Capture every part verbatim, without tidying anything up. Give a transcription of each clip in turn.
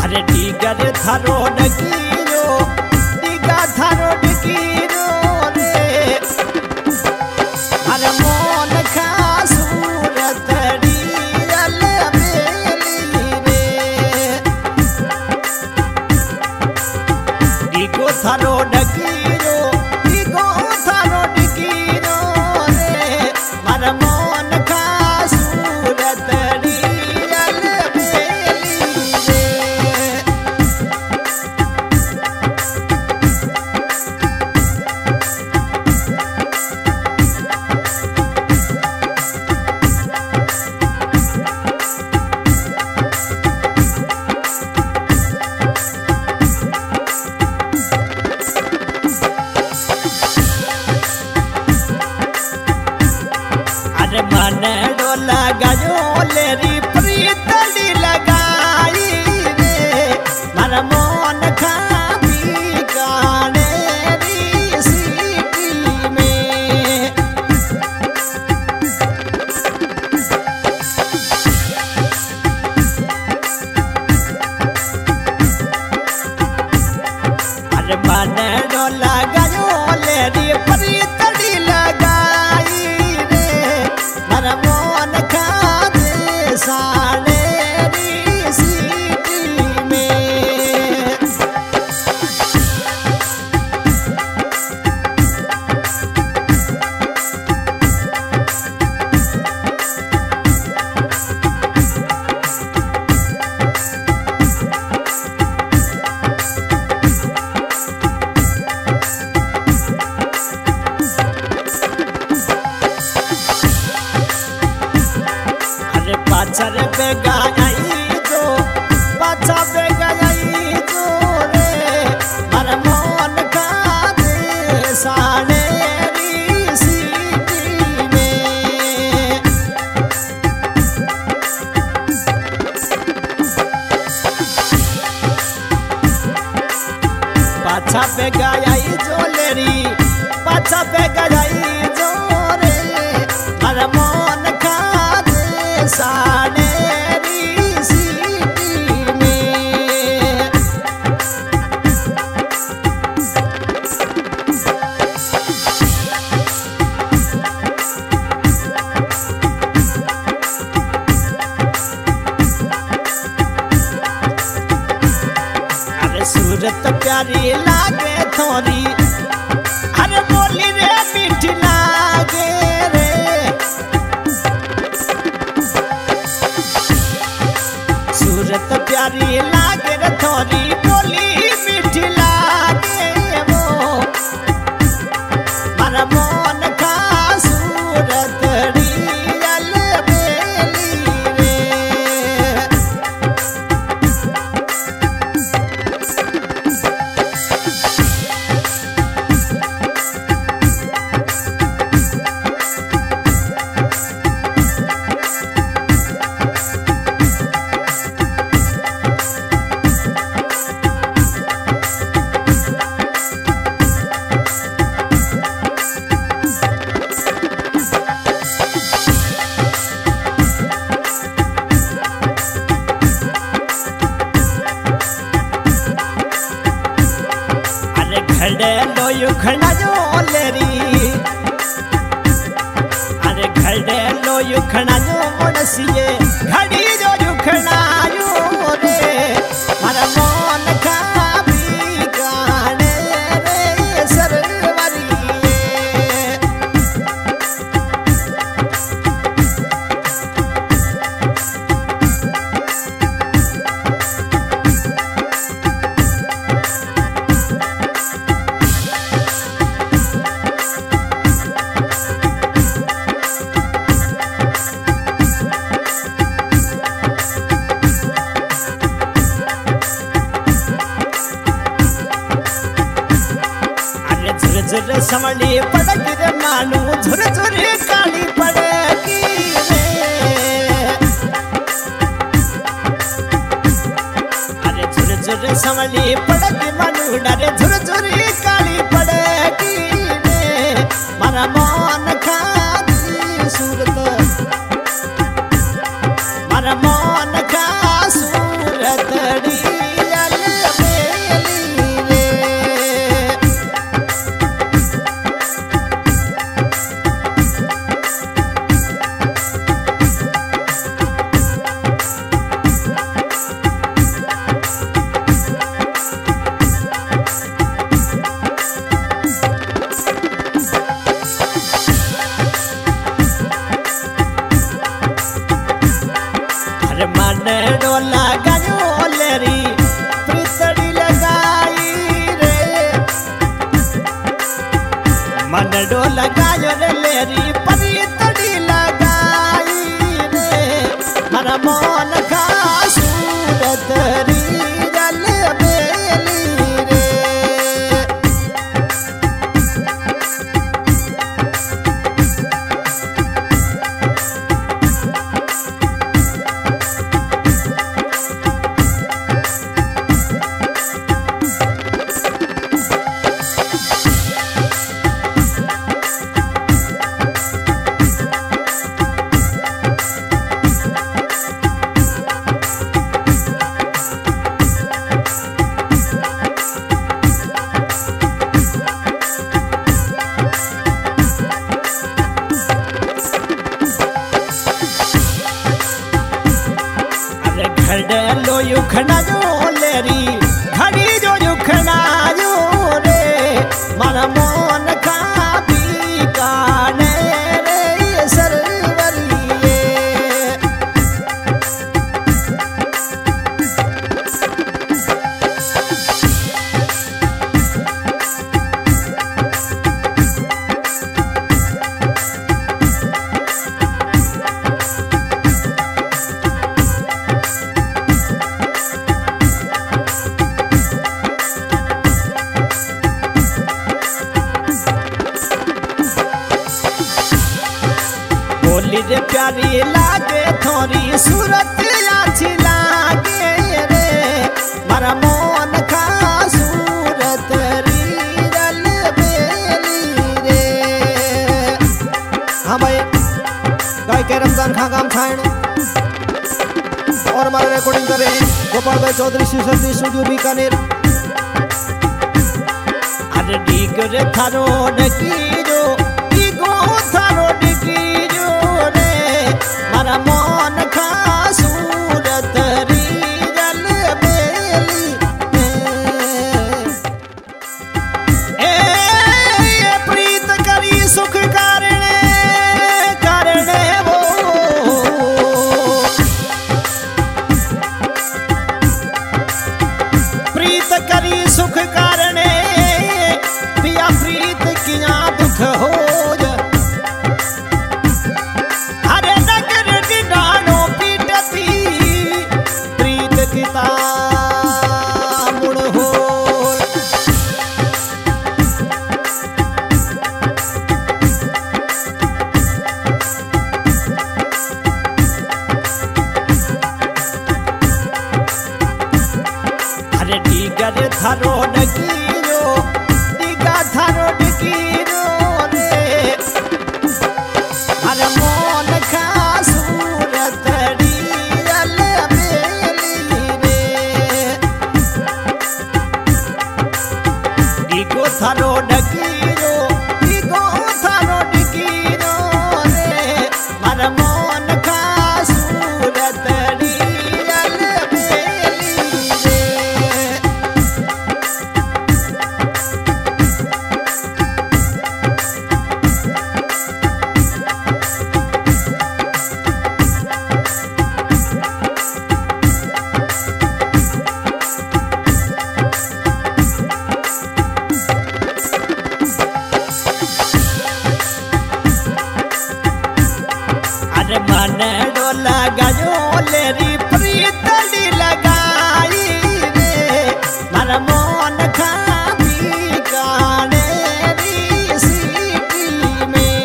अरे डीगर थारो डकीरो डीगा थारो डकीरो रे अरे मोन खा सूरत डीरल बेली रे डीगो थारो डकीरो डीगो थारो डकीरो रे अरे मोन खा सूरत डीरल बेली रे अरे मन डोला गयो लेरी प्रीतली लगाई रे मन मोन खाती गाने री सीटी में अरे मन डोला गयो लेरी प्रीतली लगाई रे मन मोन खाते साने री सीटी में अरे पाचर बेगा आई जो पाचा बेगा आई जो रे मन मोन खाते साने री सीटी में पाचा बेगा आई जो लेरी पाचा बेगा आई जो रे मन मोन खाते साने री सीटी में अरे सूरत प्यारी लागे थोरी अरे बोली रे मीठी लागे रे सूरत प्यारी लागे रे थोरी बोली मीठी लागे वो मन मोन खा सूरत डीरल बेली रे अरे घड़े लो युखना जो लेरी अरे घड़े लो युखना जो मुनसिए घड़ी जो युखना यो रे हर मोन खा भी गाने रे सरवरी झुर समली पड़की रे मानू झुर झुर काली पड़की रे अरे झुर झुर समली पड़की मानू डरे झुर झुर काली पड़की रे मारा मन खाती सूरत मारा मन खा सूरत डी डोला गायो लेरी प्रीतड़ी लगाई रे मन डोला गायो रे लेरी प्रीतड़ी लगाई रे मन मोन का सूरत री जल बेली रे घड़लो युखना जो लेरी घड़ी जो युखना जो रे मन मोन का बीकाने रे सरवरिए बोली रे प्यारी लागे थोरी सूरत अच्छी लागे रे मारा मोन का सूरत री रल बेली रे। हाँ भाई गाय के रमजान खा काम खाएं और हमारा रिकॉर्डिंग करें गोपाल भाई चौधरी शिवशक्ति स्टूडियो बीकानेर। अरे ठीक रे थारो डकीरो ईगो थारो डकीरो रे मारा मोन का सूरत री जल बेली ए ए प्रीत करी सुख कारणे कारणे वो प्रीत करी सुख कारणे पिया प्रीत किया दुख हो हरे नगर डानो पीटती प्रीत किता मुड़ हो हरे डीगर थारो डकीरो डीगा थारो डकीरो रे हरे मोन का सूरत री जल बेली रे डीगो थारो डकीरो डीगो थारो डकीरो रे हरे मोन का सूरत री जल बेली रे। अरे मन डोला गायो लेरी प्रीतड़ी लगाई रे मन मोन का बीकाने री सीटी में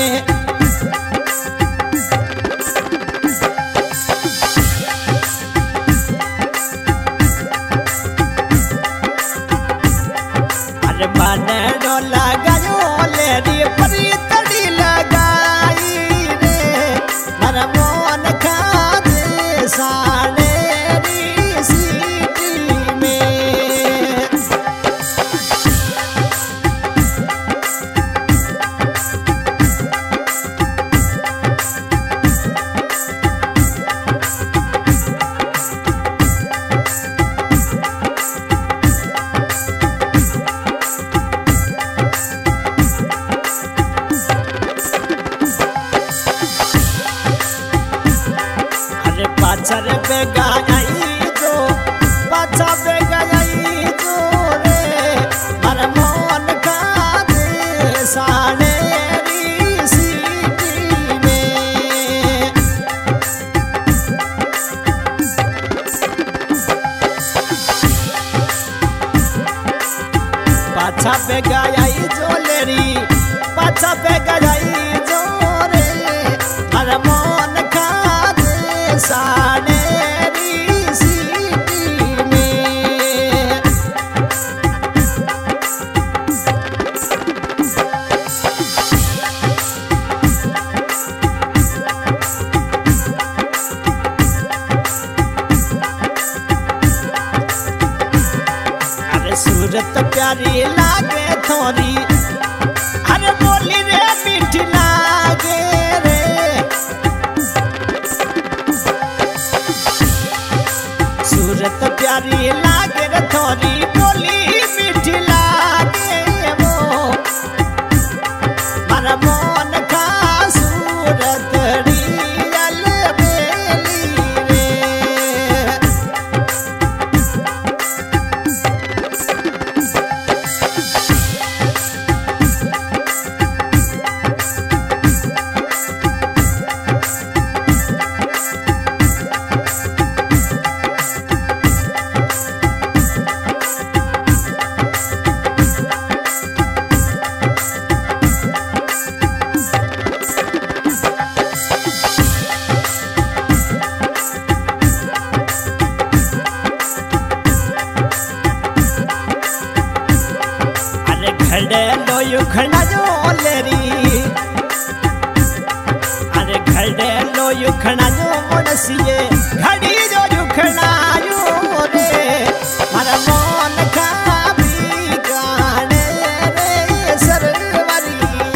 अरे मन डोला गायो लेरी प्रीतड़ी लगाई रे मन मोन का देसाने री सीटी में। पाचर पे गाया पाछा पे गई जोरे मारा मन का दे साने री सीटी में पाछा पे गई जोलेरी पाछा पे गई जोरे मारा मन का दे साने सूरत प्यारी लागे थोरी अरे बोली रे मीठी लागे रे सूरत प्यारी लागे रे थोरी बोली मीठी लागे वो मारा मन का सूरत रियल बेली रे घड़े लो युखना जो लेरी अरे घड़े लो युखना जो मुनसिए घड़ी जो युखना यो रे मारा मन का भी गाने रे सरवरी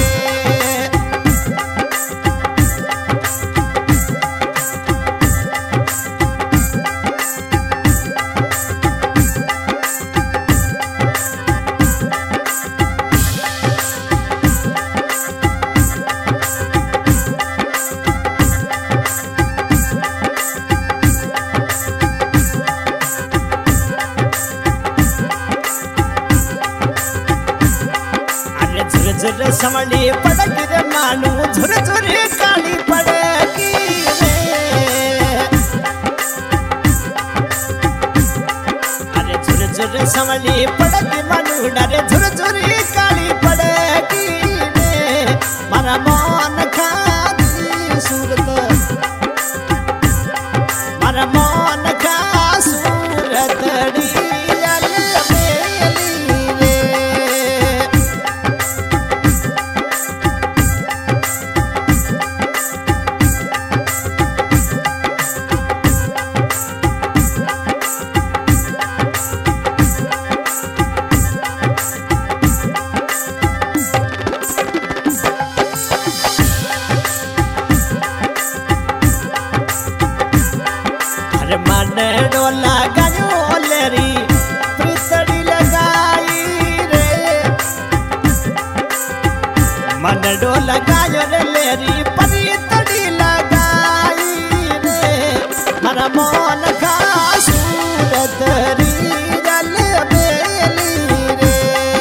झुर समली पड़की रे मानू झुर झुर काली पड़की रे अरे झुर झुर समली पड़की मानू डरे झुर झुर काली पड़की रे मारा मन का सूरत मारा मन का सूरत रियल बेली रे मन डोला गयो लेरी प्रीतड़ी लगाई रे मन डोला गयो रे लेरी प्रीतड़ी लगाई रे मारा मन का सूरत रियल बेली रे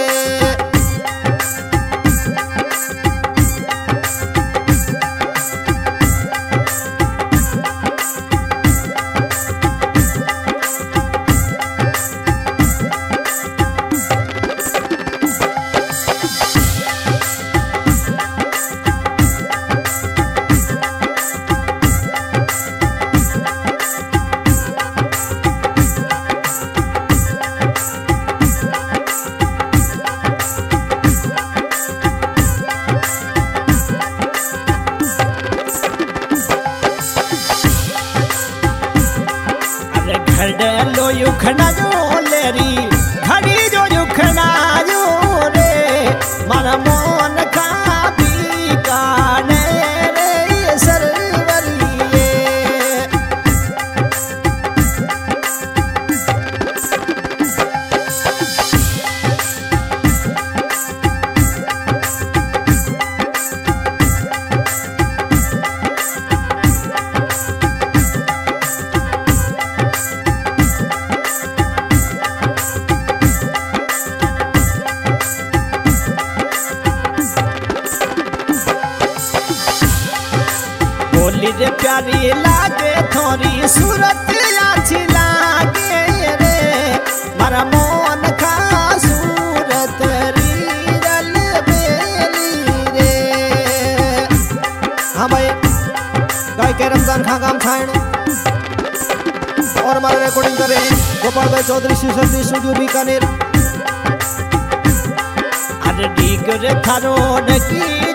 घड़े लो युखना जो लेरी घड़ी जो युखना जो रे मारा मन का भी गाने रे सरवरिए सूरत आछी लागे रे मारा मोन का सूरत रीरल बेली रे। हाँ भाई गाय के रमजान खा काम खाएं और हमारा रिकॉर्डिंग कर रहे हैं गोपाल भाई चौधरी शिवशक्ति स्टूडियो बीकानेर। अरे डीगर थारो डकी